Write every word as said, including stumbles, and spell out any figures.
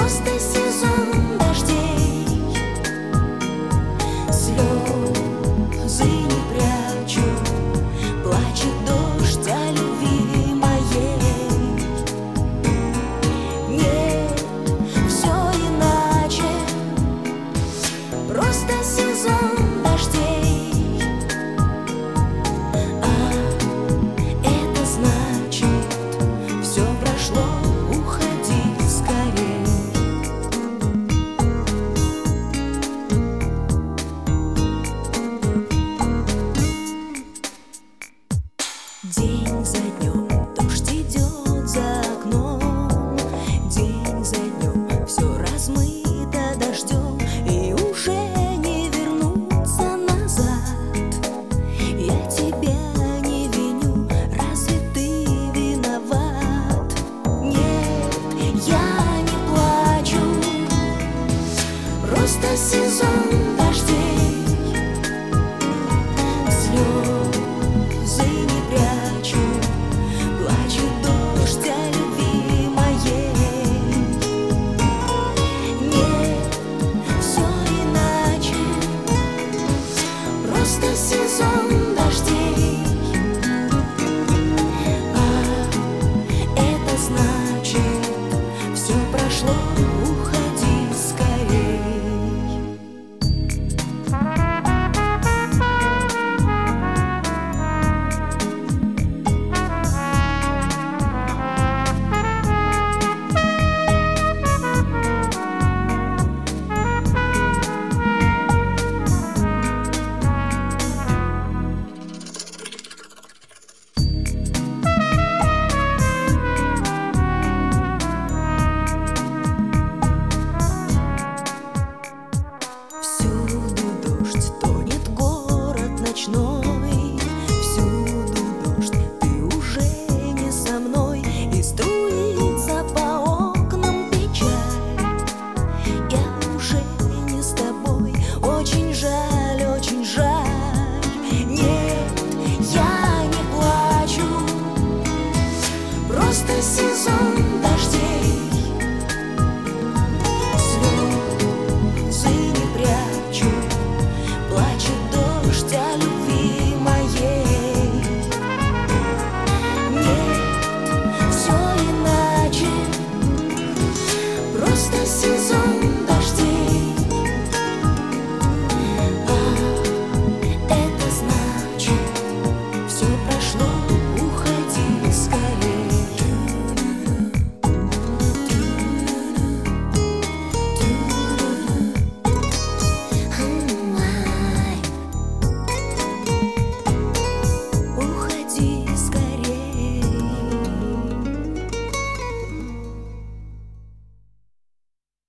Просто сезон дождей. Слезы не прячу, плачет дождь о любви моей. Нет, все иначе, просто сезон дождей. А это значит, все прошло, уходи скорей. День за днем дождь идет за окном, день за днем все размыто дождем, и уже не вернуться назад. Я тебя не виню, разве ты виноват? Нет, я не плачу, просто сезон дождей. Слезы не прячу, плачет дождь о любви моей. Нет, все иначе, просто сезон дождей. А это значит, все прошло, уходи скорей. Всюду дождь, тонет город ночной. Всюду дождь, ты уже не со мной, и струится по окнам печаль. Я уже не с тобой, очень жаль, очень жаль. Нет, я не плачу, просто сезон дождей. Слезы не прячу, плачет дождь о любви моей. Нет, все иначе, просто сезон